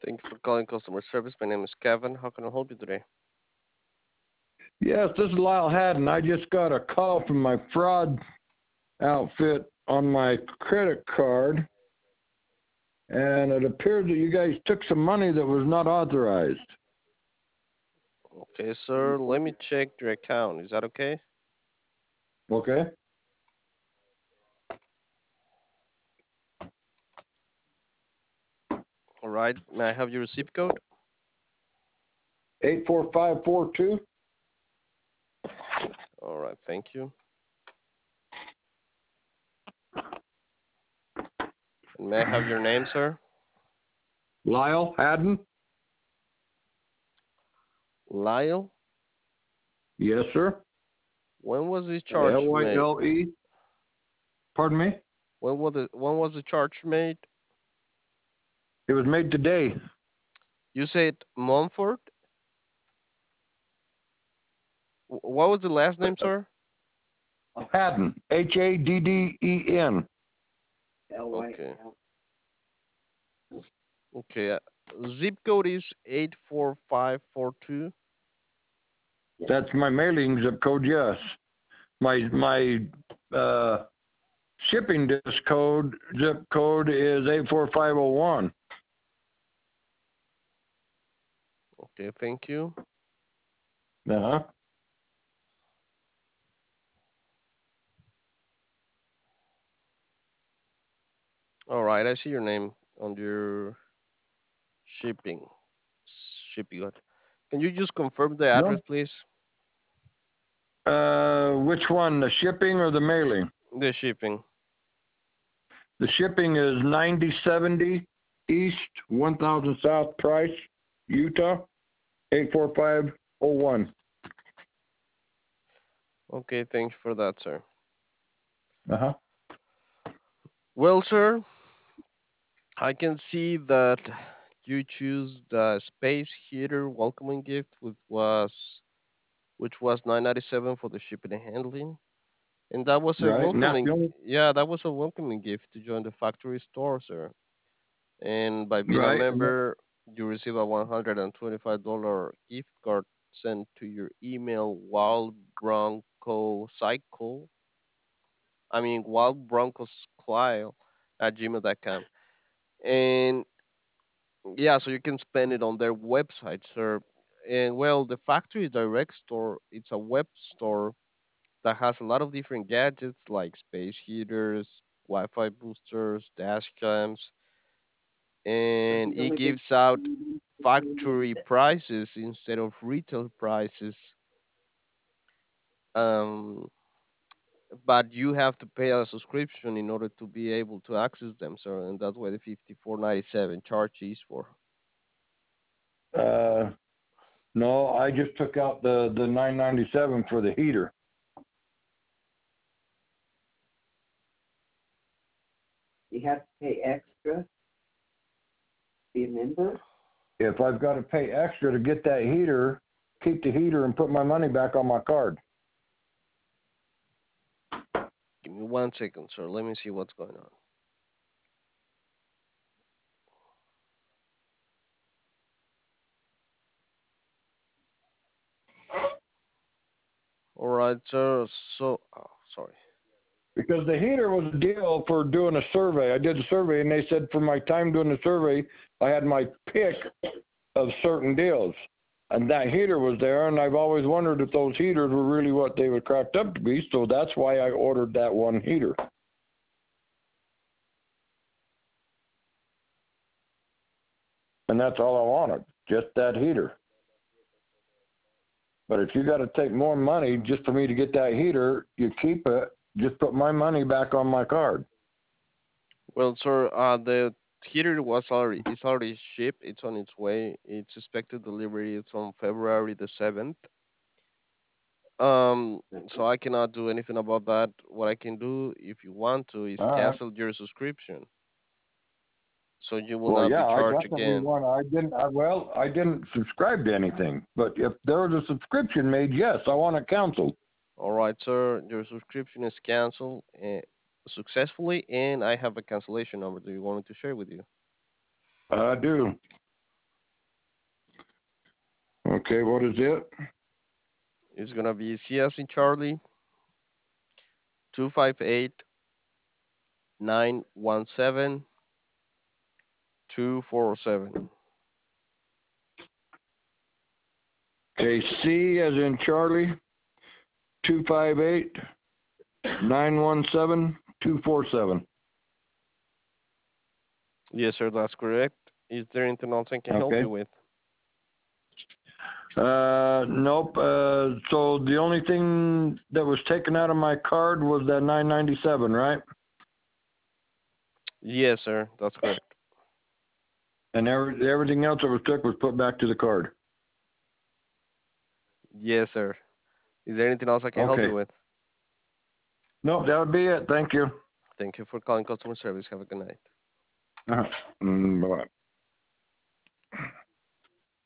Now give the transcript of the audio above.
Thank you for calling customer service. My name is Kevin. How can I help you today? Yes, this is Lyle Haddon. I just got a call from my fraud outfit on my credit card, and it appears that you guys took some money that was not authorized. Okay, sir. Let me check your account. Is that okay? Okay? All right. May I have your receipt code? 84542. All right. Thank you. And may I have your name, sir? Lyle Haddon? Lyle. Yes, sir. When was this charge made? Lyle. Pardon me? When was the charge made? It was made today. You said Montfort. What was the last name, sir? Haddon. Hadden. Okay. Okay. Zip code is 84542. That's my mailing zip code, yes. My shipping zip code is 84501. Okay. Thank you. Uh-huh. All right. I see your name on your shipping. Shipping. Can you just confirm the address, No. please? Which one, the shipping or the mailing? The shipping. The shipping is 9070 East, 1000 South Price, Utah, 84501. Okay, thanks for that, sir. Uh-huh. Well, sir, I can see that you choose the space heater welcoming gift, which was 997 for the shipping and handling, and that was a Right. And that's welcoming. the only, Yeah, that was a welcoming gift to join the factory store, sir. And by being a right. member, you receive a $125 gift card sent to your email Wild Bronco Cycle. I mean Wild Broncos Clile at gmail.com. And yeah, so you can spend it on their website, sir. And well, the factory direct store, it's a web store that has a lot of different gadgets like space heaters, Wi-Fi boosters, dash cams, and it gives out factory prices instead of retail prices. Um, but you have to pay a subscription in order to be able to access them, sir, and that's why the 54.97 charge is for. uh, no, I just took out the 997 for the heater. You have to pay extra to be a member? If I've got to pay extra to get that heater, keep the heater and put my money back on my card. Give me 1 second, sir. Let me see what's going on. All right, sir. So, oh, sorry. Because the heater was a deal for doing a survey. I did a survey, and they said for my time doing the survey, I had my pick of certain deals. And that heater was there, and I've always wondered if those heaters were really what they were cracked up to be, so that's why I ordered that one heater. And that's all I wanted, just that heater. But if you got to take more money just for me to get that heater, you keep it, just put my money back on my card. Well, sir, the heater it's already shipped. It's on its way. It's expected delivery. It's on February the 7th. So I cannot do anything about that. What I can do, if you want to, is All right. cancel your subscription, so you will Well, not be yeah, I charged definitely again. want. I didn't subscribe to anything. But if there was a subscription made, yes, I want it canceled. All right, sir. Your subscription is canceled successfully, and I have a cancellation number. Do you want me to share with you? I do. Okay, what is it? It's gonna be C as in Charlie, 258-917-2407. Okay, C as in Charlie, 258-917-247. Yes, sir, that's correct. Is there anything else I can help Okay. you with? Nope. So the only thing that was taken out of my card was that 997, right? Yes, sir, that's correct. And everything else that was took was put back to the card. Yes, sir. Is there anything else I can help Okay. you with? Nope, that would be it. Thank you. Thank you for calling customer service. Have a good night. Uh-huh. Bye-bye.